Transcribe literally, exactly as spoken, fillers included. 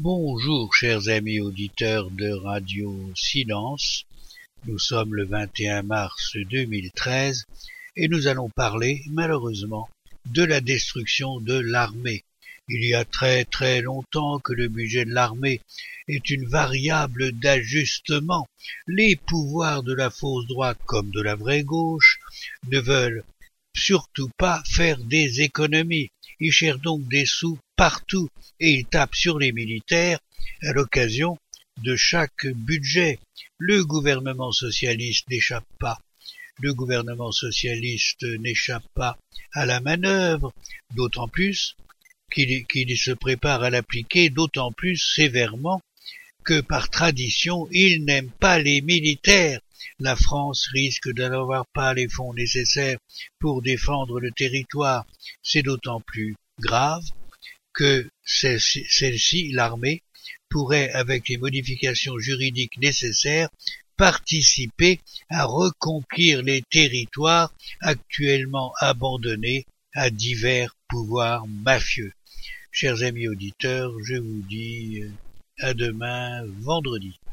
Bonjour chers amis auditeurs de Radio Silence, nous sommes le vingt et un mars deux mille treize et nous allons parler malheureusement de la destruction de l'armée. Il y a très très longtemps que le budget de l'armée est une variable d'ajustement. Les pouvoirs de la fausse droite comme de la vraie gauche ne veulent surtout pas faire des économies. Ils cherchent donc des sous partout et ils tapent sur les militaires à l'occasion de chaque budget. Le gouvernement socialiste n'échappe pas. Le gouvernement socialiste n'échappe pas à la manœuvre, d'autant plus qu'il qu'il se prépare à l'appliquer d'autant plus sévèrement que par tradition, il n'aime pas les militaires. La France risque de n'avoir pas les fonds nécessaires pour défendre le territoire. C'est d'autant plus grave que celle-ci, celle-ci, l'armée, pourrait, avec les modifications juridiques nécessaires, participer à reconquérir les territoires actuellement abandonnés à divers pouvoirs mafieux. Chers amis auditeurs, je vous dis à demain vendredi.